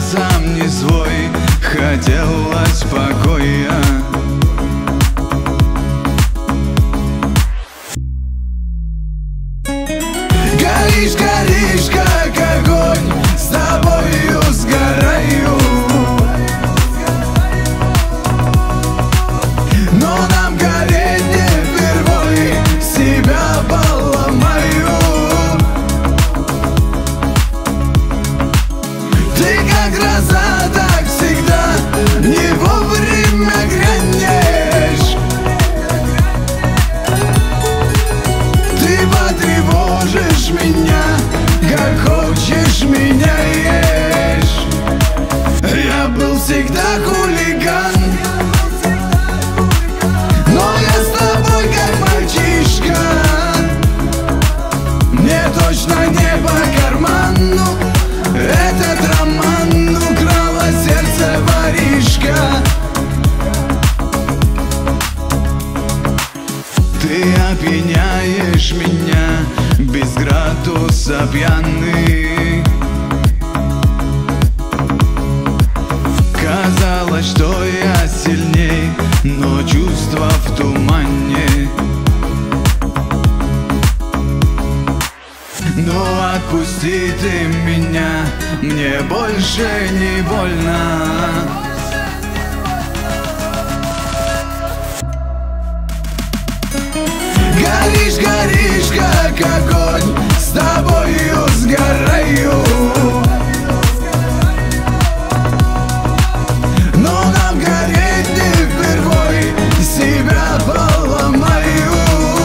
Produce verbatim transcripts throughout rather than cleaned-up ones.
сам не свой, хотелось покоя. Горишь, горишь, как огонь, с тобою сгораю. Но нам гореть не впервой, себя поломаю. Ты как гроза, так всегда не вовремя грянешь. Ты потревожишь меня, как хочешь меня ешь. Я был всегда хулиган, но я с тобой как мальчишка. Мне точно не по карману этот роман, украла сердце воришка. Ты опьяняешь меня, без градуса пьяный. Казалось, что я сильней, но чувства в тумане. Но отпусти ты меня, мне больше не больно. Горишь, горишь, как огонь, с тобою сгораю. Но нам гореть не впервой, себя поломаю.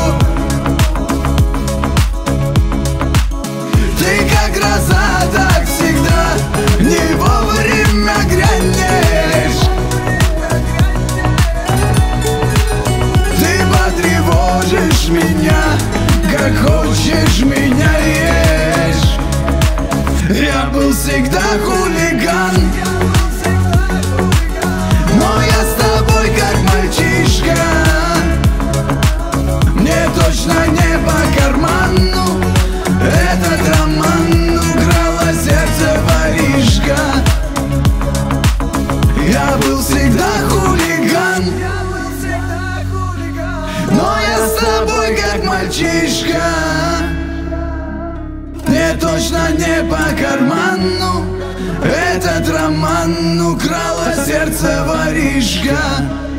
Ты как гроза, так всегда не вовремя грянешь. Ты потревожишь меня, как хочешь меня ешь. Я был всегда хулиган, но я с тобой как мальчишка. Мне точно не по карману этот роман, украла сердце воришка. Я был всегда хулиган, но я с тобой как мальчишка. Мне точно не по карману этот роман, украла сердце воришка.